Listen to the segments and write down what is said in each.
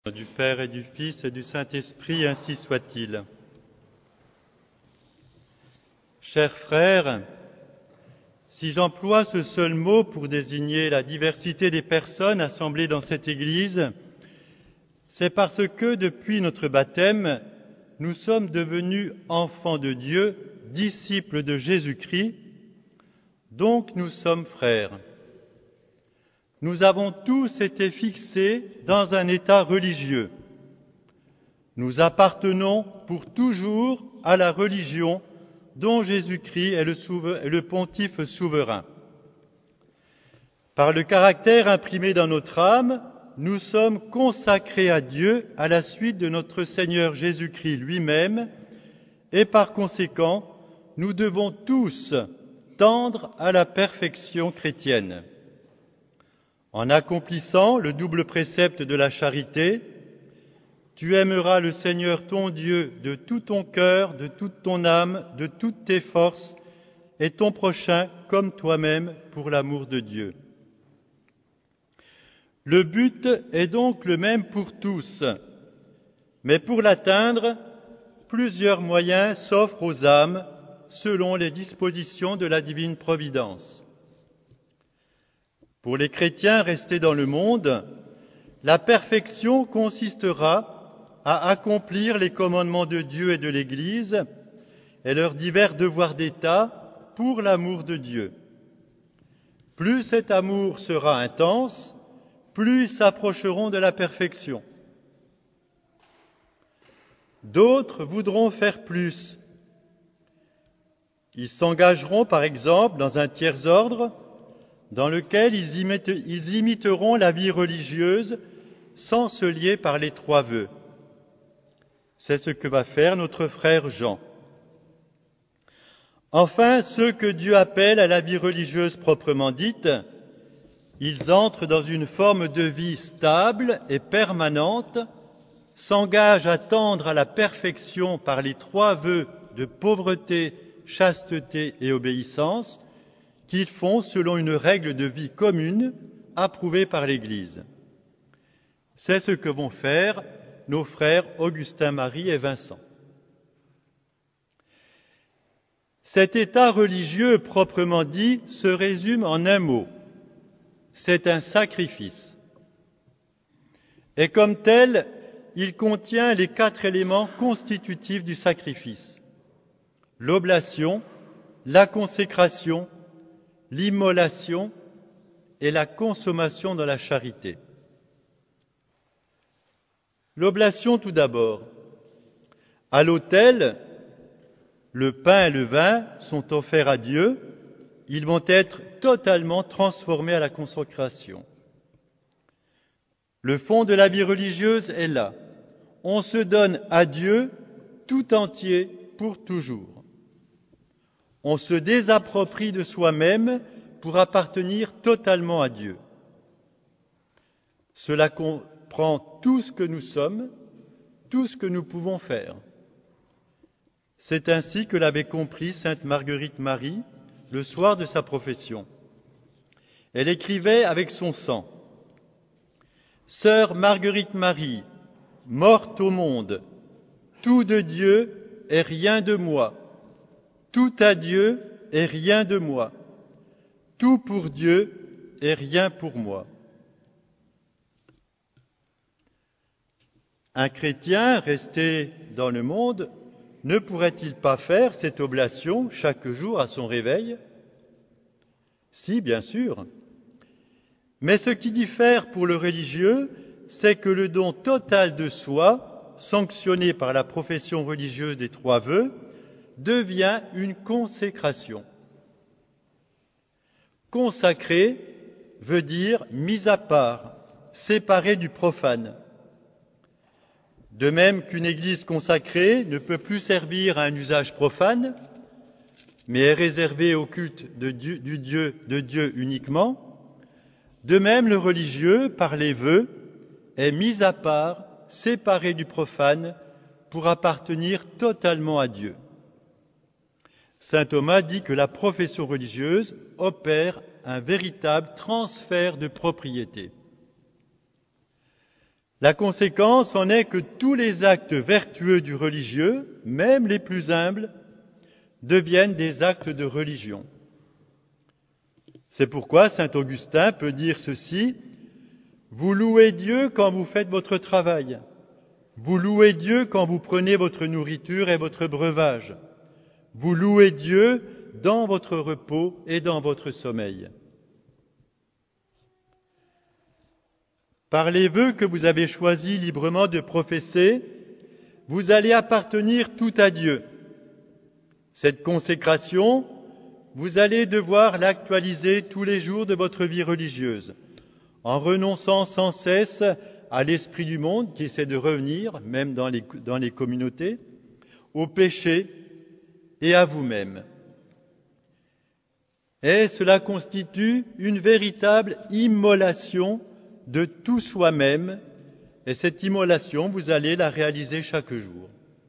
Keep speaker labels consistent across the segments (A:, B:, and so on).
A: Du Père et du Fils et du Saint-Esprit, ainsi soit-il. Chers frères, si j'emploie ce seul mot pour désigner la diversité des personnes assemblées dans cette Église, c'est parce que depuis notre baptême, nous sommes devenus enfants de Dieu, disciples de Jésus-Christ, donc nous sommes frères. Nous avons tous été fixés dans un état religieux. Nous appartenons pour toujours à la religion dont Jésus-Christ est le pontife souverain. Par le caractère imprimé dans notre âme, nous sommes consacrés à Dieu à la suite de notre Seigneur Jésus-Christ lui-même, et par conséquent, nous devons tous tendre à la perfection chrétienne. En accomplissant le double précepte de la charité, tu aimeras le Seigneur ton Dieu de tout ton cœur, de toute ton âme, de toutes tes forces, et ton prochain comme toi-même pour l'amour de Dieu. Le but est donc le même pour tous, mais pour l'atteindre, plusieurs moyens s'offrent aux âmes selon les dispositions de la divine providence. Pour les chrétiens restés dans le monde, la perfection consistera à accomplir les commandements de Dieu et de l'Église et leurs divers devoirs d'État pour l'amour de Dieu. Plus cet amour sera intense, plus ils s'approcheront de la perfection. D'autres voudront faire plus. Ils s'engageront par exemple dans un tiers ordre dans lequel ils imiteront la vie religieuse sans se lier par les trois vœux. C'est ce que va faire notre frère Jean. Enfin, ceux que Dieu appelle à la vie religieuse proprement dite, ils entrent dans une forme de vie stable et permanente, s'engagent à tendre à la perfection par les trois vœux de pauvreté, chasteté et obéissance, qu'ils font selon une règle de vie commune approuvée par l'Église. C'est ce que vont faire nos frères Augustin-Marie et Vincent. Cet état religieux proprement dit se résume en un mot. C'est un sacrifice. Et comme tel, il contient les 4 éléments constitutifs du sacrifice. L'oblation, la consécration, l'immolation et la consommation dans la charité. L'oblation tout d'abord. À l'autel, le pain et le vin sont offerts à Dieu. Ils vont être totalement transformés à la consécration. Le fond de la vie religieuse est là. On se donne à Dieu tout entier pour toujours. On se désapproprie de soi-même pour appartenir totalement à Dieu. Cela comprend tout ce que nous sommes, tout ce que nous pouvons faire. C'est ainsi que l'avait compris sainte Marguerite Marie le soir de sa profession. Elle écrivait avec son sang: « Sœur Marguerite Marie, morte au monde, tout de Dieu et rien de moi. Tout à Dieu et rien de moi. Tout pour Dieu et rien pour moi. » Un chrétien resté dans le monde ne pourrait-il pas faire cette oblation chaque jour à son réveil ? Si, bien sûr. Mais ce qui diffère pour le religieux, c'est que le don total de soi, sanctionné par la profession religieuse des 3 vœux, devient une consécration. Consacré veut dire mis à part, séparé du profane. De même qu'une église consacrée ne peut plus servir à un usage profane, mais est réservée au culte de Dieu uniquement, de même le religieux, par les vœux, est mis à part, séparé du profane, pour appartenir totalement à Dieu. Saint Thomas dit que la profession religieuse opère un véritable transfert de propriété. La conséquence en est que tous les actes vertueux du religieux, même les plus humbles, deviennent des actes de religion. C'est pourquoi saint Augustin peut dire ceci: « Vous louez Dieu quand vous faites votre travail. Vous louez Dieu quand vous prenez votre nourriture et votre breuvage. Vous louez Dieu dans votre repos et dans votre sommeil. » Par les vœux que vous avez choisi librement de professer, vous allez appartenir tout à Dieu. Cette consécration, vous allez devoir l'actualiser tous les jours de votre vie religieuse, en renonçant sans cesse à l'esprit du monde qui essaie de revenir, même dans les communautés, au péché et à vous-même. Et cela constitue une véritable immolation de tout soi-même, et cette immolation, vous allez la réaliser chaque jour.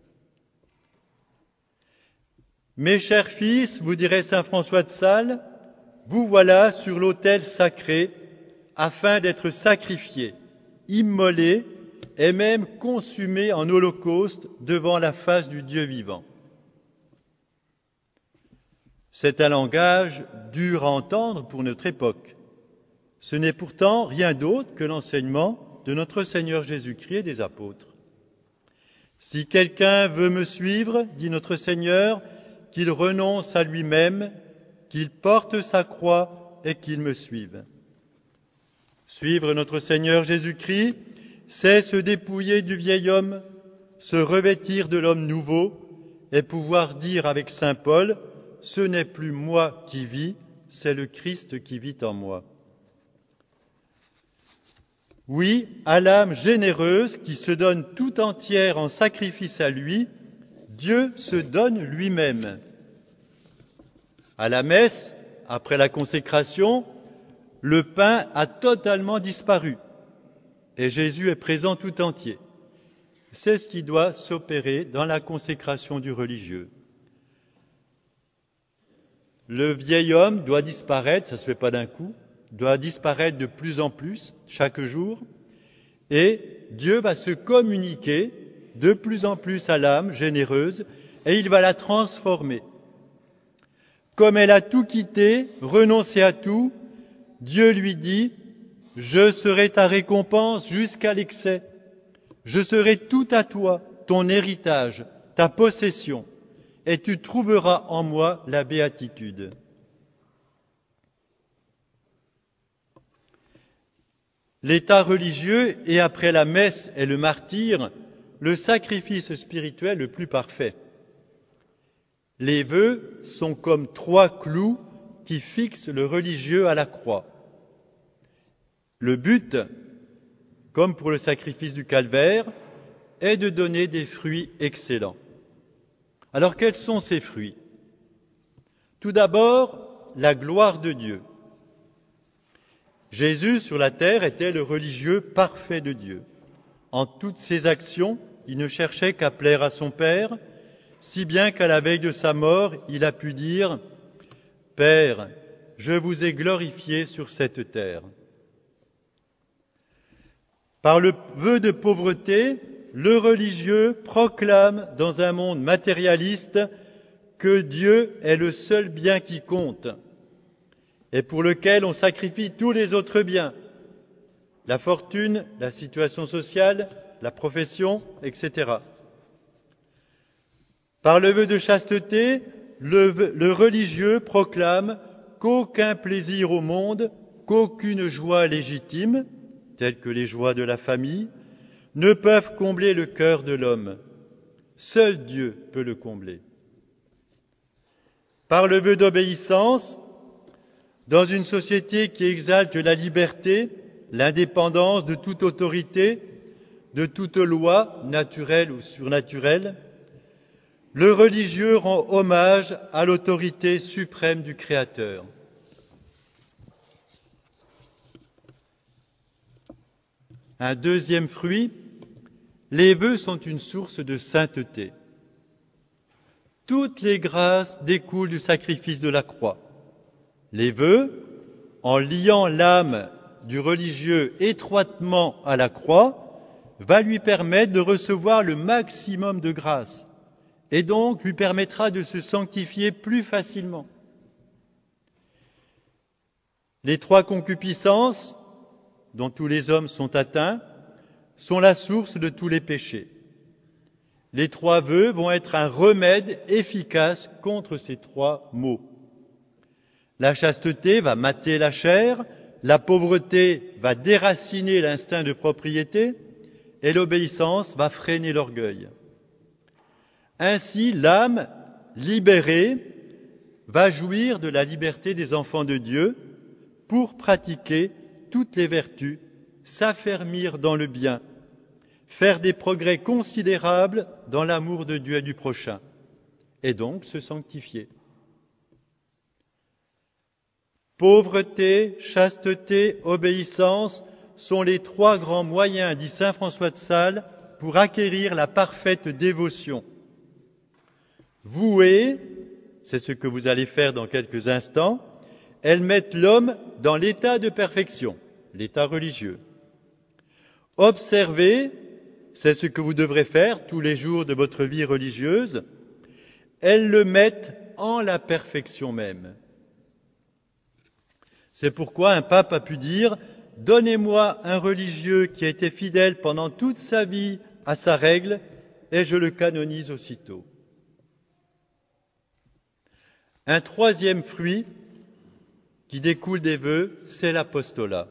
A: Mes chers fils, vous dirait saint François de Sales, vous voilà sur l'autel sacré afin d'être sacrifiés, immolés et même consumés en holocauste devant la face du Dieu vivant. C'est un langage dur à entendre pour notre époque. Ce n'est pourtant rien d'autre que l'enseignement de notre Seigneur Jésus-Christ et des apôtres. Si quelqu'un veut me suivre, dit notre Seigneur, qu'il renonce à lui-même, qu'il porte sa croix et qu'il me suive. Suivre notre Seigneur Jésus-Christ, c'est se dépouiller du vieil homme, se revêtir de l'homme nouveau et pouvoir dire avec saint Paul, « Ce n'est plus moi qui vis, c'est le Christ qui vit en moi. » Oui, à l'âme généreuse qui se donne tout entière en sacrifice à lui, Dieu se donne lui-même. À la messe, après la consécration, le pain a totalement disparu et Jésus est présent tout entier. C'est ce qui doit s'opérer dans la consécration du religieux. Le vieil homme doit disparaître, ça ne se fait pas d'un coup, doit disparaître de plus en plus chaque jour, et Dieu va se communiquer de plus en plus à l'âme généreuse, et il va la transformer. Comme elle a tout quitté, renoncé à tout, Dieu lui dit, « Je serai ta récompense jusqu'à l'excès. Je serai tout à toi, ton héritage, ta possession, et tu trouveras en moi la béatitude. » L'état religieux est, après la messe et le martyre, le sacrifice spirituel le plus parfait. Les vœux sont comme 3 clous qui fixent le religieux à la croix. Le but, comme pour le sacrifice du calvaire, est de donner des fruits excellents. Alors quels sont ces fruits? Tout d'abord, la gloire de Dieu. Jésus sur la terre était le religieux parfait de Dieu. En toutes ses actions, il ne cherchait qu'à plaire à son Père, si bien qu'à la veille de sa mort, il a pu dire « Père, je vous ai glorifié sur cette terre. » Par le vœu de pauvreté, le religieux proclame dans un monde matérialiste que Dieu est le seul bien qui compte et pour lequel on sacrifie tous les autres biens, la fortune, la situation sociale, la profession, etc. Par le vœu de chasteté, le religieux proclame qu'aucun plaisir au monde, qu'aucune joie légitime, telles que les joies de la famille, ne peuvent combler le cœur de l'homme. Seul Dieu peut le combler. Par le vœu d'obéissance, dans une société qui exalte la liberté, l'indépendance de toute autorité, de toute loi, naturelle ou surnaturelle, le religieux rend hommage à l'autorité suprême du Créateur. Un deuxième fruit, les vœux sont une source de sainteté. Toutes les grâces découlent du sacrifice de la croix. Les vœux, en liant l'âme du religieux étroitement à la croix, va lui permettre de recevoir le maximum de grâce et donc lui permettra de se sanctifier plus facilement. Les 3 concupiscences, dont tous les hommes sont atteints, sont la source de tous les péchés. Les 3 vœux vont être un remède efficace contre ces 3 maux. La chasteté va mater la chair, la pauvreté va déraciner l'instinct de propriété et l'obéissance va freiner l'orgueil. Ainsi, l'âme libérée va jouir de la liberté des enfants de Dieu pour pratiquer toutes les vertus, s'affermir dans le bien, faire des progrès considérables dans l'amour de Dieu et du prochain, et donc se sanctifier. Pauvreté, chasteté, obéissance sont les 3 grands moyens, dit saint François de Sales, pour acquérir la parfaite dévotion. Vouer, c'est ce que vous allez faire dans quelques instants, elles mettent l'homme dans l'état de perfection, l'état religieux. Observer, c'est ce que vous devrez faire tous les jours de votre vie religieuse, elles le mettent en la perfection même. C'est pourquoi un pape a pu dire « Donnez-moi un religieux qui a été fidèle pendant toute sa vie à sa règle, et je le canonise aussitôt. » Un 3e fruit qui découle des vœux, c'est l'apostolat.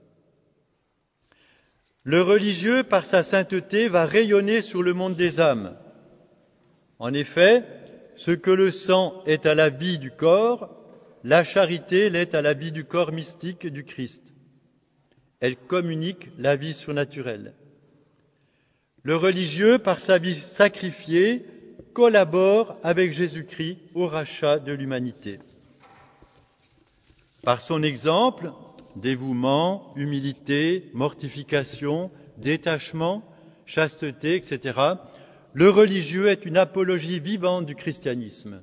A: Le religieux, par sa sainteté, va rayonner sur le monde des âmes. En effet, ce que le sang est à la vie du corps, la charité l'est à la vie du corps mystique du Christ. Elle communique la vie surnaturelle. Le religieux, par sa vie sacrifiée, collabore avec Jésus-Christ au rachat de l'humanité. Par son exemple, dévouement, humilité, mortification, détachement, chasteté, etc., le religieux est une apologie vivante du christianisme.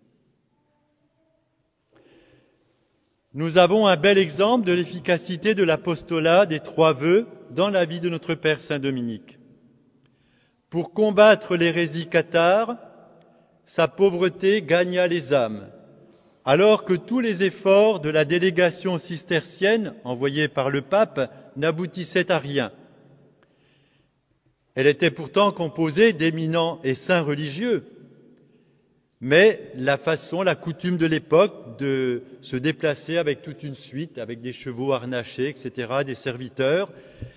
A: Nous avons un bel exemple de l'efficacité de l'apostolat des 3 vœux dans la vie de notre Père Saint Dominique. Pour combattre l'hérésie cathare, sa pauvreté gagna les âmes, alors que tous les efforts de la délégation cistercienne envoyée par le pape n'aboutissaient à rien. Elle était pourtant composée d'éminents et saints religieux, mais la coutume de l'époque de se déplacer avec toute une suite, avec des chevaux harnachés, etc., des serviteurs,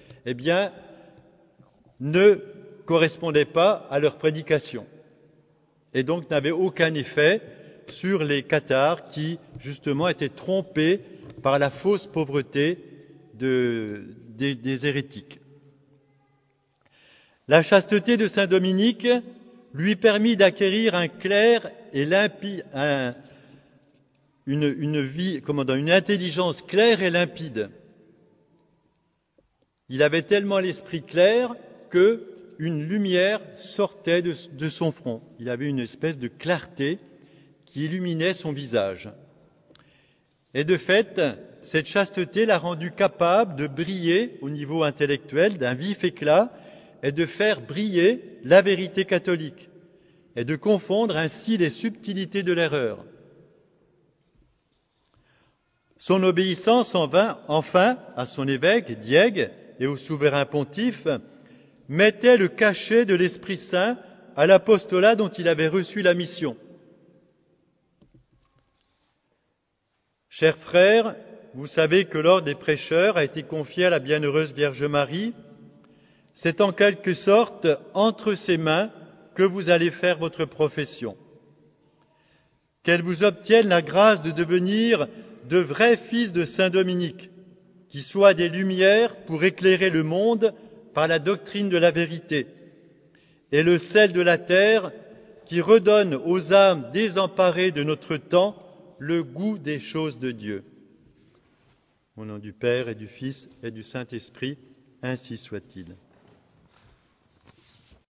A: ne correspondait pas à leur prédication, et donc n'avait aucun effet sur les cathares qui, justement, étaient trompés par la fausse pauvreté des hérétiques. La chasteté de saint Dominique lui permit d'acquérir un clair et limpide, une intelligence claire et limpide. Il avait tellement l'esprit clair qu'une lumière sortait de son front. Il avait une espèce de clarté qui illuminait son visage. Et de fait, cette chasteté l'a rendu capable de briller au niveau intellectuel d'un vif éclat et de faire briller la vérité catholique et de confondre ainsi les subtilités de l'erreur. Son obéissance enfin à son évêque, Diègue, et au souverain pontife, mettait le cachet de l'Esprit Saint à l'apostolat dont il avait reçu la mission. Chers frères, vous savez que l'ordre des prêcheurs a été confié à la bienheureuse Vierge Marie. C'est en quelque sorte entre ses mains que vous allez faire votre profession. Qu'elle vous obtienne la grâce de devenir de vrais fils de Saint Dominique, qui soient des lumières pour éclairer le monde par la doctrine de la vérité, et le sel de la terre qui redonne aux âmes désemparées de notre temps le goût des choses de Dieu. Au nom du Père et du Fils et du Saint-Esprit, ainsi soit-il.